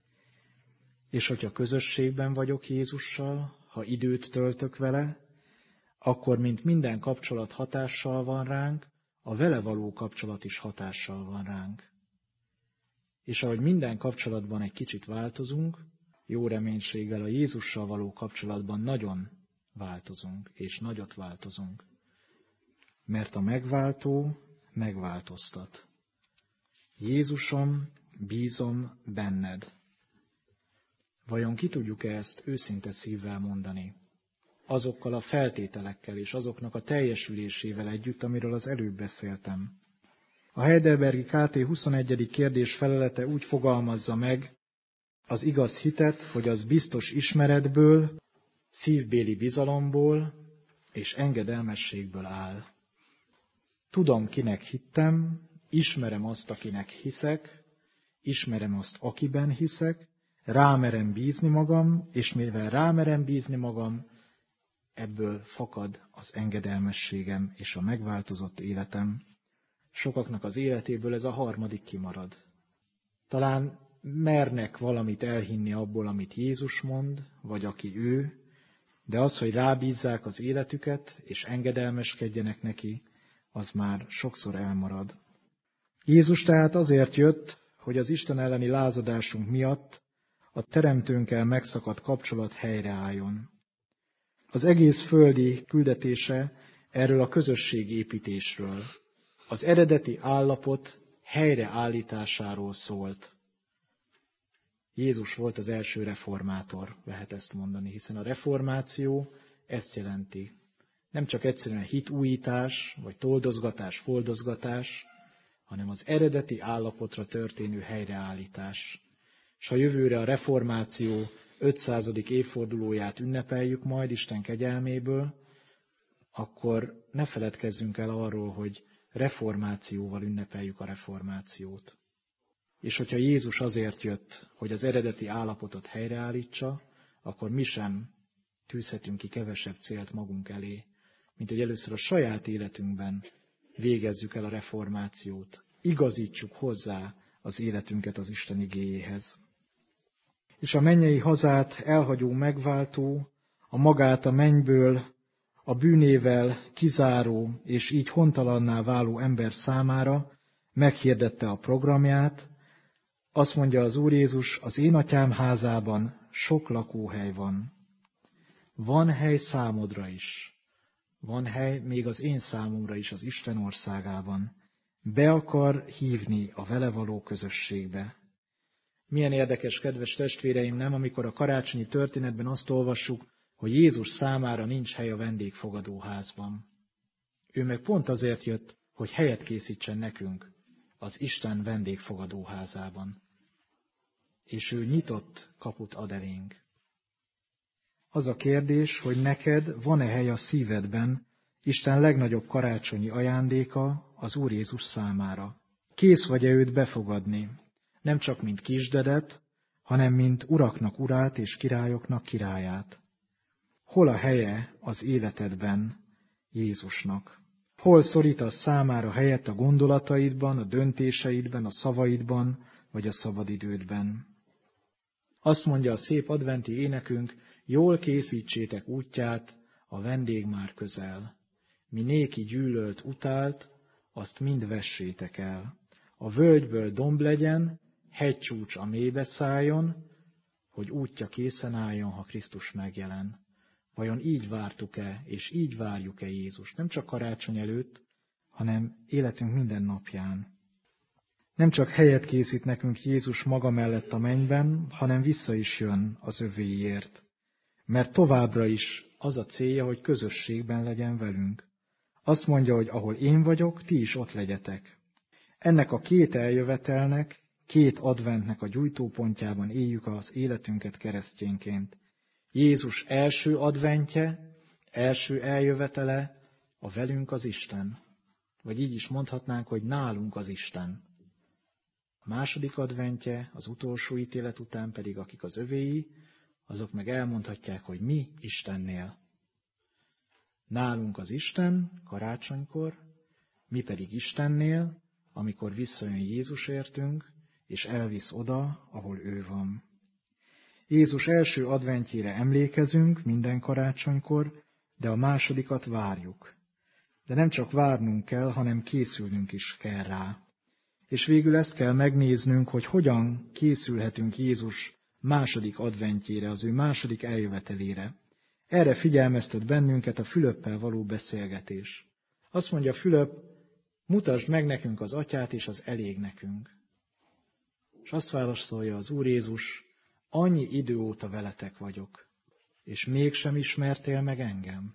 És hogyha közösségben vagyok Jézussal, ha időt töltök vele, akkor, mint minden kapcsolat hatással van ránk, a vele való kapcsolat is hatással van ránk. És ahogy minden kapcsolatban egy kicsit változunk, jó reménységgel a Jézussal való kapcsolatban nagyon változunk, és nagyot változunk. Mert a megváltó megváltoztat. Jézusom, bízom benned. Vajon ki tudjuk-e ezt őszinte szívvel mondani? Azokkal a feltételekkel és azoknak a teljesülésével együtt, amiről az előbb beszéltem. A Heidelbergi ká té huszonegyedik kérdés felelete úgy fogalmazza meg az igaz hitet, hogy az biztos ismeretből, szívbéli bizalomból és engedelmességből áll. Tudom, kinek hittem, ismerem azt, akinek hiszek, ismerem azt, akiben hiszek, rámerem bízni magam, és mivel rámerem bízni magam, ebből fakad az engedelmességem és a megváltozott életem. Sokaknak az életéből ez a harmadik kimarad. Talán mernek valamit elhinni abból, amit Jézus mond, vagy aki ő, de az, hogy rábízzák az életüket, és engedelmeskedjenek neki, az már sokszor elmarad. Jézus tehát azért jött, hogy az Isten elleni lázadásunk miatt a Teremtőnkkel megszakadt kapcsolat helyreálljon. Az egész földi küldetése erről a közösségépítésről, az eredeti állapot helyreállításáról szólt. Jézus volt az első reformátor, lehet ezt mondani, hiszen a reformáció ezt jelenti. Nem csak egyszerűen hitújítás, vagy toldozgatás, foldozgatás, hanem az eredeti állapotra történő helyreállítás. És ha jövőre a reformáció ötszázadik évfordulóját ünnepeljük majd Isten kegyelméből, akkor ne feledkezzünk el arról, hogy reformációval ünnepeljük a reformációt. És hogyha Jézus azért jött, hogy az eredeti állapotot helyreállítsa, akkor mi sem tűzhetünk ki kevesebb célt magunk elé, mint hogy először a saját életünkben végezzük el a reformációt, igazítsuk hozzá az életünket az Isten igéjéhez. És a mennyei hazát elhagyó megváltó, a magát a mennyből, a bűnével kizáró és így hontalanná váló ember számára meghirdette a programját. Azt mondja az Úr Jézus, az én atyám házában sok lakóhely van. Van hely számodra is. Van hely még az én számomra is az Isten országában. Be akar hívni a vele való közösségbe. Milyen érdekes, kedves testvéreim, nem, amikor a karácsonyi történetben azt olvassuk, hogy Jézus számára nincs hely a vendégfogadóházban. Ő meg pont azért jött, hogy helyet készítsen nekünk az Isten vendégfogadóházában. És ő nyitott kaput ad elénk. Az a kérdés, hogy neked van-e hely a szívedben Isten legnagyobb karácsonyi ajándéka, az Úr Jézus számára. Kész vagy-e őt befogadni, nem csak mint kisdedet, hanem mint uraknak urát és királyoknak királyát. Hol a helye az életedben Jézusnak? Hol szorítasz számára helyet a gondolataidban, a döntéseidben, a szavaidban, vagy a szabadidődben? Azt mondja a szép adventi énekünk, jól készítsétek útját, a vendég már közel. Mi néki gyűlölt utált, azt mind vessétek el. A völgyből domb legyen, hegycsúcs a mélybe szálljon, hogy útja készen álljon, ha Krisztus megjelen. Vajon így vártuk-e, és így várjuk-e Jézust? Nem csak karácsony előtt, hanem életünk minden napján. Nem csak helyet készít nekünk Jézus maga mellett a mennyben, hanem vissza is jön az övéiért. Mert továbbra is az a célja, hogy közösségben legyen velünk. Azt mondja, hogy ahol én vagyok, ti is ott legyetek. Ennek a két eljövetelnek, két adventnek a gyújtópontjában éljük az életünket keresztényként. Jézus első adventje, első eljövetele, a velünk az Isten. Vagy így is mondhatnánk, hogy nálunk az Isten. A második adventje, az utolsó ítélet után pedig, akik az övéi, azok meg elmondhatják, hogy mi Istennél. Nálunk az Isten karácsonykor, mi pedig Istennél, amikor visszajön Jézus értünk, és elvisz oda, ahol ő van. Jézus első adventjére emlékezünk minden karácsonykor, de a másodikat várjuk. De nem csak várnunk kell, hanem készülnünk is kell rá. És végül ezt kell megnéznünk, hogy hogyan készülhetünk Jézus második adventjére, az ő második eljövetelére. Erre figyelmeztet bennünket a Fülöppel való beszélgetés. Azt mondja Fülöp, mutasd meg nekünk az atyát, és az elég nekünk. És azt válaszolja az Úr Jézus, annyi idő óta veletek vagyok, és mégsem ismertél meg engem.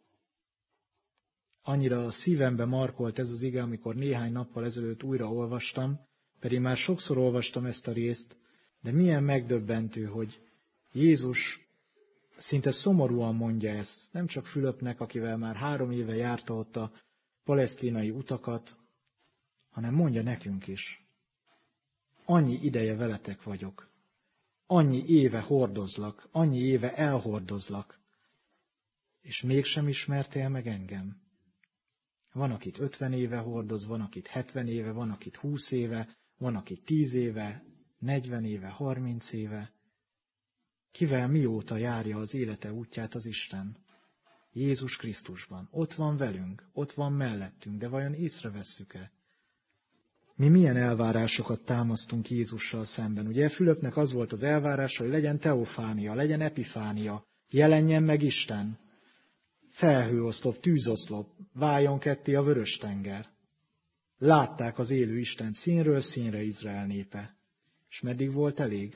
Annyira a szívembe markolt ez az ige, amikor néhány nappal ezelőtt újra olvastam, pedig már sokszor olvastam ezt a részt, de milyen megdöbbentő, hogy Jézus szinte szomorúan mondja ezt, nem csak Fülöpnek, akivel már három éve járta ott a palesztinai utakat, hanem mondja nekünk is. Annyi ideje veletek vagyok, annyi éve hordozlak, annyi éve elhordozlak, és mégsem ismertél meg engem. Van, akit ötven éve hordoz, van, akit hetven éve, van, akit húsz éve, van, akit tíz éve, negyven éve, harminc éve. Kivel mióta járja az élete útját az Isten? Jézus Krisztusban. Ott van velünk, ott van mellettünk, de vajon észrevesszük-e? Mi milyen elvárásokat támasztunk Jézussal szemben? Ugye Fülöpnek az volt az elvárása, hogy legyen teofánia, legyen epifánia, jelenjen meg Isten. Felhőoszlop, tűzoszlop, váljon ketté a Vörös-tenger. Látták az élő Isten színről színre Izrael népe. És meddig volt elég?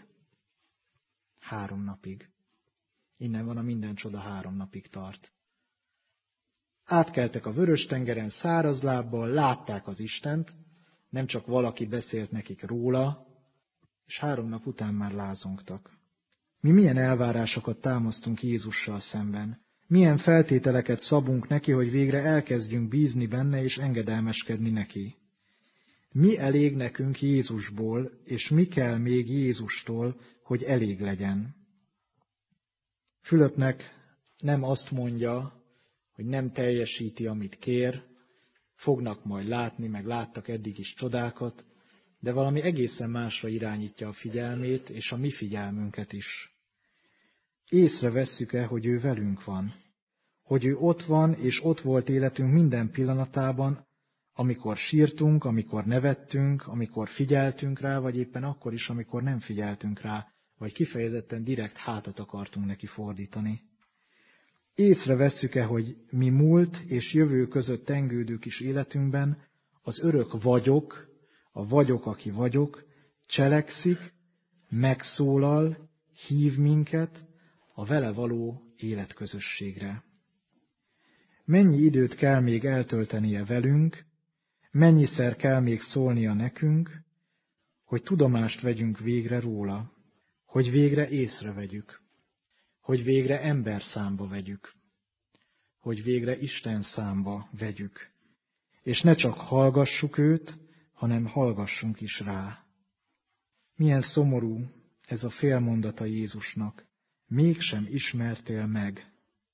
Három napig. Innen van a minden csoda, három napig tart. Átkeltek a Vörös-tengeren száraz lábbal, látták az Istent, nem csak valaki beszélt nekik róla, és három nap után már lázongtak. Mi milyen elvárásokat támasztunk Jézussal szemben? Milyen feltételeket szabunk neki, hogy végre elkezdjünk bízni benne és engedelmeskedni neki? Mi elég nekünk Jézusból, és mi kell még Jézustól, hogy elég legyen? Fülöpnek nem azt mondja, hogy nem teljesíti, amit kér, fognak majd látni, meg láttak eddig is csodákat, de valami egészen másra irányítja a figyelmét, és a mi figyelmünket is. Észrevesszük-e, hogy ő velünk van? Hogy ő ott van, és ott volt életünk minden pillanatában, amikor sírtunk, amikor nevettünk, amikor figyeltünk rá, vagy éppen akkor is, amikor nem figyeltünk rá, vagy kifejezetten direkt hátat akartunk neki fordítani. Észrevesszük-e, hogy mi múlt és jövő között tengődők is életünkben, az örök vagyok, a vagyok, aki vagyok, cselekszik, megszólal, hív minket a vele való életközösségre. Mennyi időt kell még eltöltenie velünk, mennyiszer kell még szólnia nekünk, hogy tudomást vegyünk végre róla, hogy végre észrevegyük, hogy végre ember számba vegyük, hogy végre Isten számba vegyük, és ne csak hallgassuk őt, hanem hallgassunk is rá. Milyen szomorú ez a félmondata Jézusnak, mégsem ismertél meg.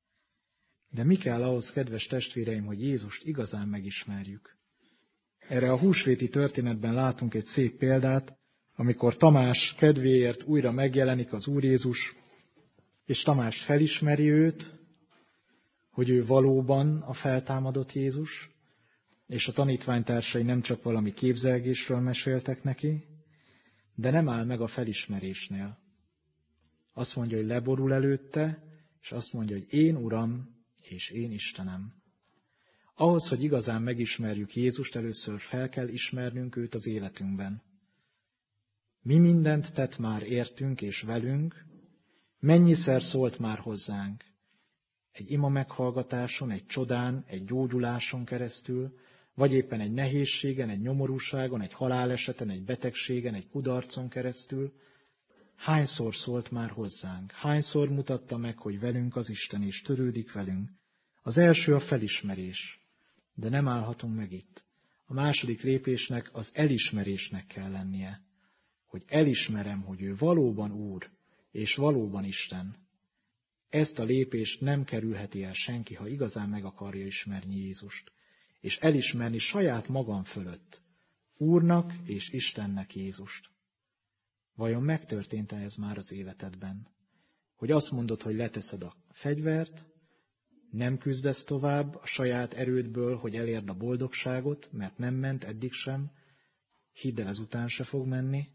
De mi kell ahhoz, kedves testvéreim, hogy Jézust igazán megismerjük? Erre a húsvéti történetben látunk egy szép példát, amikor Tamás kedvéért újra megjelenik az Úr Jézus, és Tamás felismeri őt, hogy ő valóban a feltámadott Jézus, és a tanítványtársai nem csak valami képzelgésről meséltek neki, de nem áll meg a felismerésnél. Azt mondja, hogy leborul előtte, és azt mondja, hogy én Uram, és én Istenem. Ahhoz, hogy igazán megismerjük Jézust, először fel kell ismernünk őt az életünkben. Mi mindent tett már értünk és velünk, mennyiszer szólt már hozzánk. Egy ima meghallgatáson, egy csodán, egy gyógyuláson keresztül, vagy éppen egy nehézségen, egy nyomorúságon, egy haláleseten, egy betegségen, egy kudarcon keresztül. Hányszor szólt már hozzánk? Hányszor mutatta meg, hogy velünk az Isten és törődik velünk? Az első a felismerés, de nem állhatunk meg itt. A második lépésnek az elismerésnek kell lennie, hogy elismerem, hogy ő valóban Úr, és valóban Isten. Ezt a lépést nem kerülheti el senki, ha igazán meg akarja ismerni Jézust, és elismerni saját magam fölött Úrnak és Istennek Jézust. Vajon megtörtént-e ez már az életedben? Hogy azt mondod, hogy leteszed a fegyvert, nem küzdesz tovább a saját erődből, hogy elérd a boldogságot, mert nem ment eddig sem, hidd el, ezután se fog menni,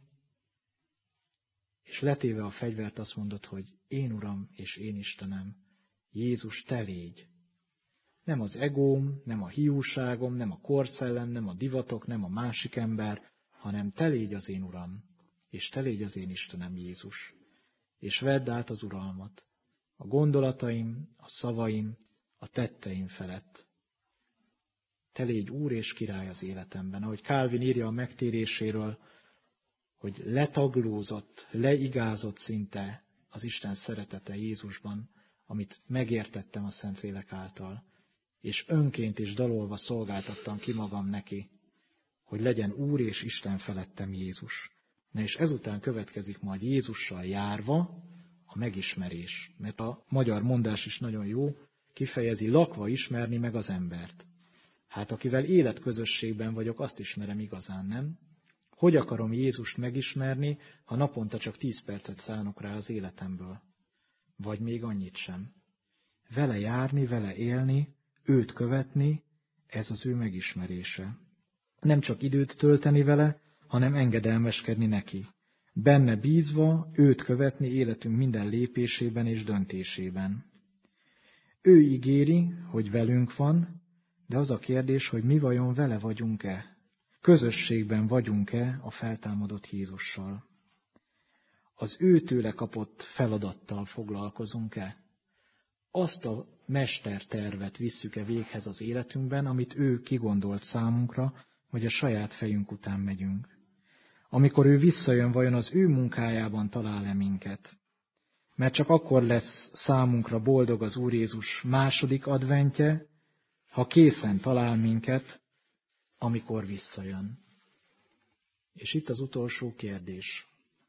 és letéve a fegyvert azt mondod, hogy én Uram és én Istenem, Jézus, te légy. Nem az egóm, nem a hiúságom, nem a korszellem, nem a divatok, nem a másik ember, hanem te légy az én Uram, és te légy az én Istenem, Jézus. És vedd át az uralmat a gondolataim, a szavaim, a tetteim felett. Te légy Úr és Király az életemben. Ahogy Calvin írja a megtéréséről, hogy letaglózott, leigázott szinte az Isten szeretete Jézusban, amit megértettem a Szentlélek által, és önként is dalolva szolgáltattam ki magam neki, hogy legyen Úr és Isten felettem Jézus. Na és ezután következik majd Jézussal járva a megismerés, mert a magyar mondás is nagyon jó, kifejezi lakva ismerni meg az embert. Hát akivel életközösségben vagyok, azt ismerem igazán, nem? Hogy akarom Jézust megismerni, ha naponta csak tíz percet szánok rá az életemből? Vagy még annyit sem. Vele járni, vele élni, őt követni, ez az ő megismerése. Nem csak időt tölteni vele, hanem engedelmeskedni neki. Benne bízva, őt követni életünk minden lépésében és döntésében. Ő ígéri, hogy velünk van, de az a kérdés, hogy mi vajon vele vagyunk-e? Közösségben vagyunk-e a feltámadott Jézussal? Az őtőle kapott feladattal foglalkozunk-e? Azt a mestertervet visszük-e véghez az életünkben, amit ő kigondolt számunkra, vagy a saját fejünk után megyünk? Amikor ő visszajön, vajon az ő munkájában talál-e minket? Mert csak akkor lesz számunkra boldog az Úr Jézus második adventje, ha készen talál minket, amikor visszajön. És itt az utolsó kérdés.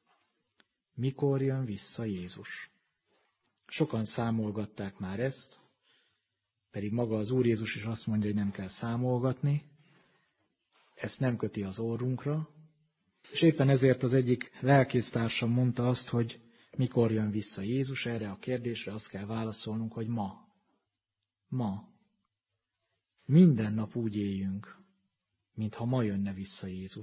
Mikor jön vissza Jézus? Sokan számolgatták már ezt, pedig maga az Úr Jézus is azt mondja, hogy nem kell számolgatni, ezt nem köti az orrunkra, és éppen ezért az egyik lelkésztársam mondta azt, hogy mikor jön vissza Jézus, erre a kérdésre azt kell válaszolnunk, hogy ma. Ma. Minden nap úgy éljünk, mintha ma jönne vissza Jézus.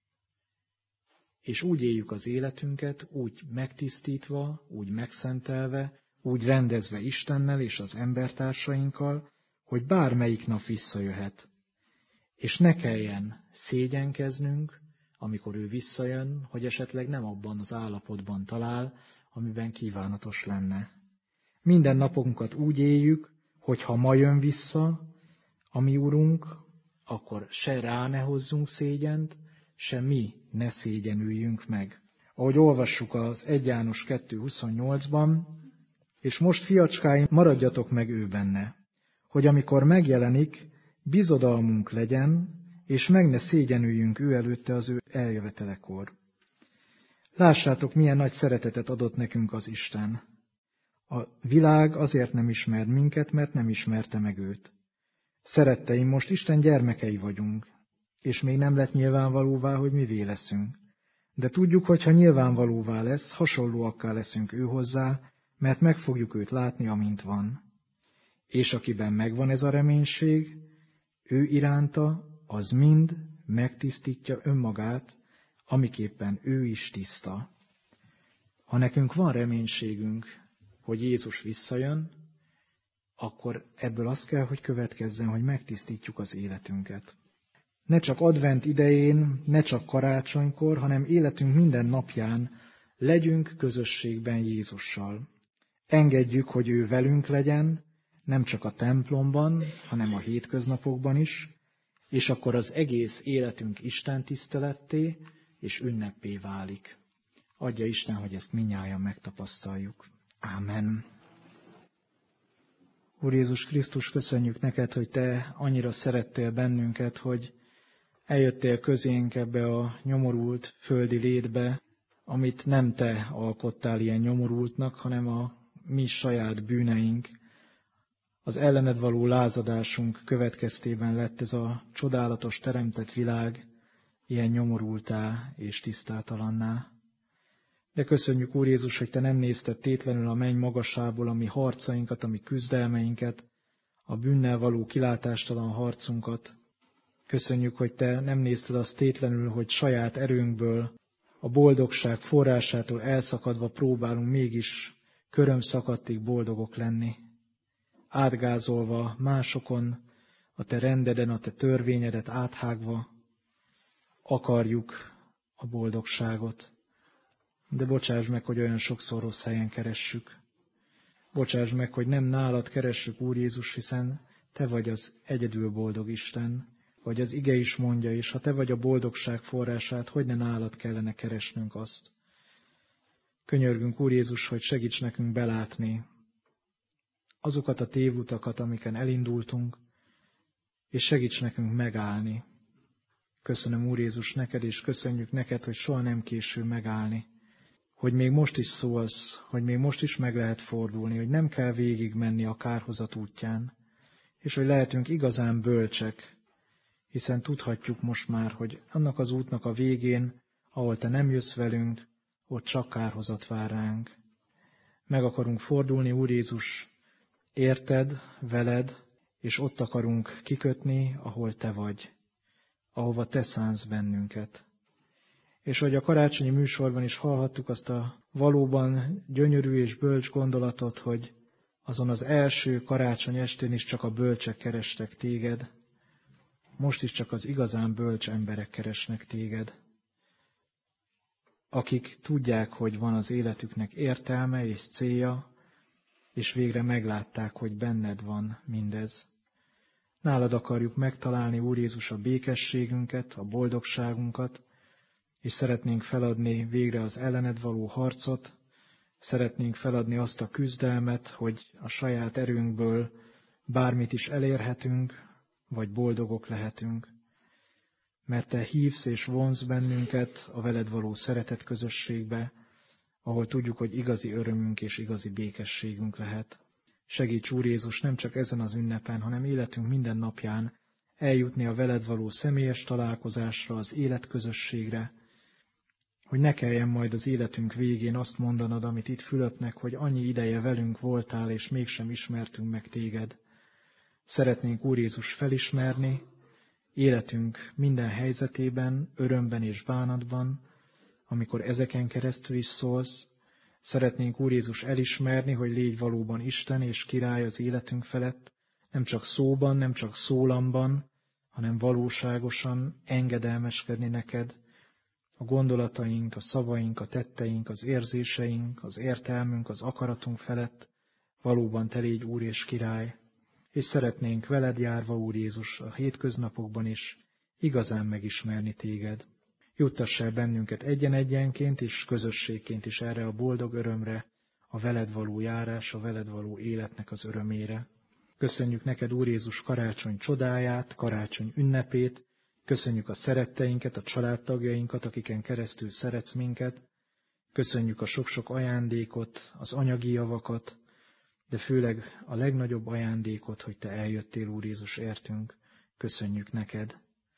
És úgy éljük az életünket, úgy megtisztítva, úgy megszentelve, úgy rendezve Istennel és az embertársainkkal, hogy bármelyik nap visszajöhet. És ne kelljen szégyenkeznünk, amikor ő visszajön, hogy esetleg nem abban az állapotban talál, amiben kívánatos lenne. Minden napunkat úgy éljük, hogy ha ma jön vissza a mi Urunk, akkor se rá ne hozzunk szégyent, se mi ne szégyenüljünk meg. Ahogy olvassuk az Egy János kettő huszonnyolcban, és most, fiacskáim, maradjatok meg ő benne, hogy amikor megjelenik, bizodalmunk legyen, és meg ne szégyenüljünk ő előtte az ő eljövetelekor. Lássátok, milyen nagy szeretetet adott nekünk az Isten. A világ azért nem ismer minket, mert nem ismerte meg őt. Szeretteim, most Isten gyermekei vagyunk, és még nem lett nyilvánvalóvá, hogy mivé leszünk. De tudjuk, hogy ha nyilvánvalóvá lesz, hasonlóakká leszünk ő hozzá, mert meg fogjuk őt látni, amint van. És akiben megvan ez a reménység, ő iránta, az mind megtisztítja önmagát, amiképpen ő is tiszta. Ha nekünk van reménységünk, hogy Jézus visszajön, akkor ebből az kell, hogy következzen, hogy megtisztítjuk az életünket. Ne csak advent idején, ne csak karácsonykor, hanem életünk minden napján legyünk közösségben Jézussal. Engedjük, hogy ő velünk legyen, nem csak a templomban, hanem a hétköznapokban is, és akkor az egész életünk Isten tiszteletté és ünnepé válik. Adja Isten, hogy ezt mindnyájan megtapasztaljuk. Ámen. Úr Jézus Krisztus, köszönjük neked, hogy te annyira szerettél bennünket, hogy eljöttél közénk ebbe a nyomorult földi létbe, amit nem te alkottál ilyen nyomorultnak, hanem a mi saját bűneink, az ellened való lázadásunk következtében lett ez a csodálatos teremtett világ ilyen nyomorultá és tisztátalanná. De köszönjük, Úr Jézus, hogy te nem nézted tétlenül a menny magasából a mi harcainkat, a mi küzdelmeinket, a bűnnel való kilátástalan harcunkat. Köszönjük, hogy te nem nézted azt tétlenül, hogy saját erőnkből, a boldogság forrásától elszakadva próbálunk mégis körömszakadtig boldogok lenni. Átgázolva másokon, a te rendeden, a te törvényedet áthágva akarjuk a boldogságot. De bocsáss meg, hogy olyan sokszor rossz helyen keressük. Bocsáss meg, hogy nem nálad keressük, Úr Jézus, hiszen te vagy az egyedül boldog Isten, vagy az ige is mondja, és ha te vagy a boldogság forrását, hogy ne nálad kellene keresnünk azt. Könyörgünk, Úr Jézus, hogy segíts nekünk belátni azokat a tévutakat, amiken elindultunk, és segíts nekünk megállni. Köszönöm, Úr Jézus, neked, és köszönjük neked, hogy soha nem késő megállni. Hogy még most is szólsz, hogy még most is meg lehet fordulni, hogy nem kell végigmenni a kárhozat útján, és hogy lehetünk igazán bölcsek, hiszen tudhatjuk most már, hogy annak az útnak a végén, ahol te nem jössz velünk, ott csak kárhozat vár ránk. Meg akarunk fordulni, Úr Jézus, érted, veled, és ott akarunk kikötni, ahol te vagy, ahova te szánsz bennünket. És hogy a karácsonyi műsorban is hallhattuk azt a valóban gyönyörű és bölcs gondolatot, hogy azon az első karácsony estén is csak a bölcsek kerestek téged, most is csak az igazán bölcs emberek keresnek téged, akik tudják, hogy van az életüknek értelme és célja, és végre meglátták, hogy benned van mindez. Nálad akarjuk megtalálni, Úr Jézus, a békességünket, a boldogságunkat, és szeretnénk feladni végre az ellened való harcot, szeretnénk feladni azt a küzdelmet, hogy a saját erőnkből bármit is elérhetünk, vagy boldogok lehetünk. Mert te hívsz és vonz bennünket a veled való szeretet közösségbe, ahol tudjuk, hogy igazi örömünk és igazi békességünk lehet. Segíts, Úr Jézus, nem csak ezen az ünnepen, hanem életünk minden napján eljutni a veled való személyes találkozásra, az életközösségre, hogy ne kelljen majd az életünk végén azt mondanod, amit itt Fülöpnek, hogy annyi ideje velünk voltál, és mégsem ismertünk meg téged. Szeretnénk, Úr Jézus, felismerni életünk minden helyzetében, örömben és bánatban, amikor ezeken keresztül is szólsz. Szeretnénk, Úr Jézus, elismerni, hogy légy valóban Isten és Király az életünk felett, nem csak szóban, nem csak szólamban, hanem valóságosan engedelmeskedni neked, a gondolataink, a szavaink, a tetteink, az érzéseink, az értelmünk, az akaratunk felett valóban te légy Úr és Király, és szeretnénk veled járva, Úr Jézus, a hétköznapokban is igazán megismerni téged. Juttass el bennünket egyen-egyenként és közösségként is erre a boldog örömre, a veled való járás, a veled való életnek az örömére. Köszönjük neked, Úr Jézus, karácsony csodáját, karácsony ünnepét, köszönjük a szeretteinket, a családtagjainkat, akiken keresztül szeretsz minket, köszönjük a sok-sok ajándékot, az anyagi javakat, de főleg a legnagyobb ajándékot, hogy te eljöttél, Úr Jézus, értünk. Köszönjük neked.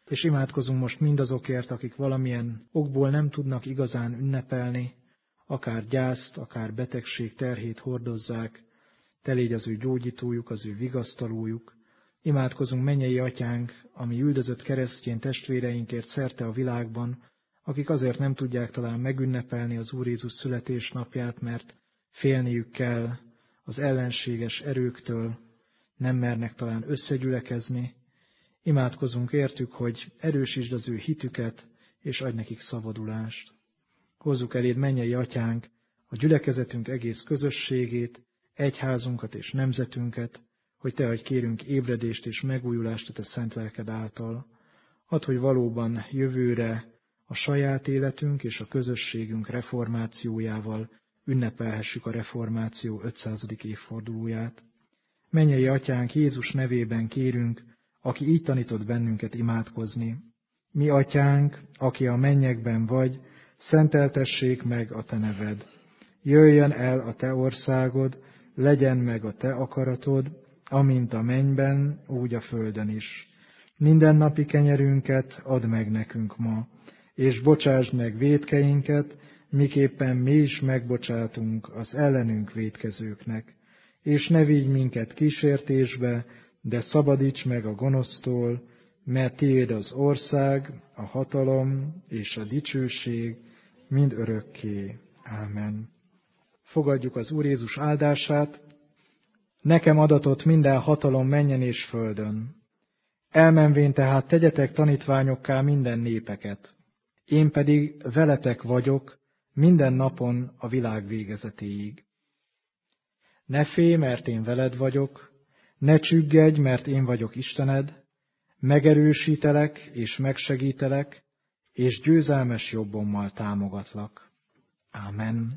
és imádkozunk most mindazokért, akik valamilyen okból nem tudnak igazán ünnepelni, akár gyászt, akár betegség terhét hordozzák, te légy az ő gyógyítójuk, az ő vigasztalójuk. Imádkozunk, mennyei atyánk, ami üldözött keresztény testvéreinkért szerte a világban, akik azért nem tudják talán megünnepelni az Úr Jézus születésnapját, mert félniük kell az ellenséges erőktől, nem mernek talán összegyülekezni. Imádkozunk értük, hogy erősítsd az ő hitüket, és adj nekik szabadulást. Hozzuk eléd, mennyei atyánk, a gyülekezetünk egész közösségét, egyházunkat és nemzetünket, hogy te adj kérünk ébredést és megújulást a te szent lelked által. Add, hogy valóban jövőre a saját életünk és a közösségünk reformációjával ünnepelhessük a reformáció ötszázadik évfordulóját. Mennyei atyánk, Jézus nevében kérünk, aki így tanított bennünket imádkozni. Mi atyánk, aki a mennyekben vagy, szenteltessék meg a te neved. Jöjjön el a te országod, legyen meg a te akaratod, amint a mennyben, úgy a földön is. Mindennapi kenyerünket add meg nekünk ma, és bocsásd meg vétkeinket, miképpen mi is megbocsátunk az ellenünk vétkezőknek. És ne vigy minket kísértésbe, de szabadíts meg a gonosztól, mert tiéd az ország, a hatalom és a dicsőség mind örökké. Ámen. Fogadjuk az Úr Jézus áldását. Nekem adatott minden hatalom mennyen és földön. Elmenvén tehát tegyetek tanítványokká minden népeket. Én pedig veletek vagyok minden napon a világ végezetéig. Ne félj, mert én veled vagyok, ne csüggedj, mert én vagyok Istened, megerősítelek és megsegítelek, és győzelmes jobbommal támogatlak. Ámen.